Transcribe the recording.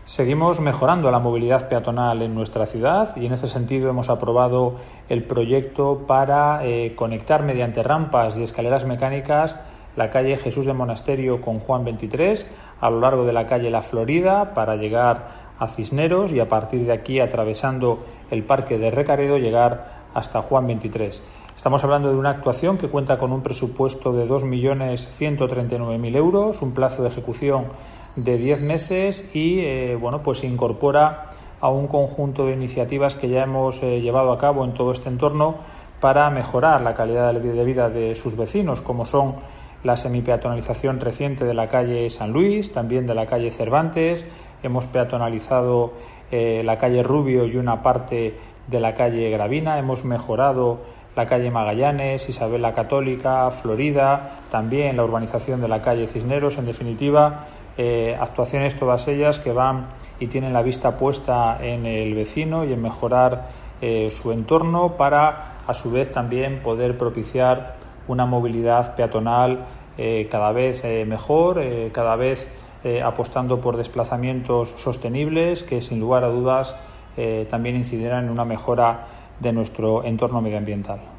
Seguimos mejorando la movilidad peatonal en nuestra ciudad y en ese sentido hemos aprobado el proyecto para conectar mediante rampas y escaleras mecánicas la calle Jesús de Monasterio con Juan 23 a lo largo de la calle La Florida para llegar a Cisneros y a partir de aquí, atravesando el Parque de Recaredo, llegar hasta Juan 23. Estamos hablando de una actuación que cuenta con un presupuesto de 2.139.000 euros, un plazo de ejecución de 10 meses y pues se incorpora a un conjunto de iniciativas que ya hemos llevado a cabo en todo este entorno para mejorar la calidad de vida de sus vecinos, como son la semipeatonalización reciente de la calle San Luis, también de la calle Cervantes. Hemos peatonalizado la calle Rubio y una parte de la calle Gravina. Hemos mejorado la calle Magallanes, Isabel la Católica, Florida, también la urbanización de la calle Cisneros. En definitiva, actuaciones todas ellas que van y tienen la vista puesta en el vecino y en mejorar su entorno para, a su vez, también poder propiciar una movilidad peatonal cada vez mejor, cada vez apostando por desplazamientos sostenibles que, sin lugar a dudas, también incidirán en una mejora de nuestro entorno medioambiental.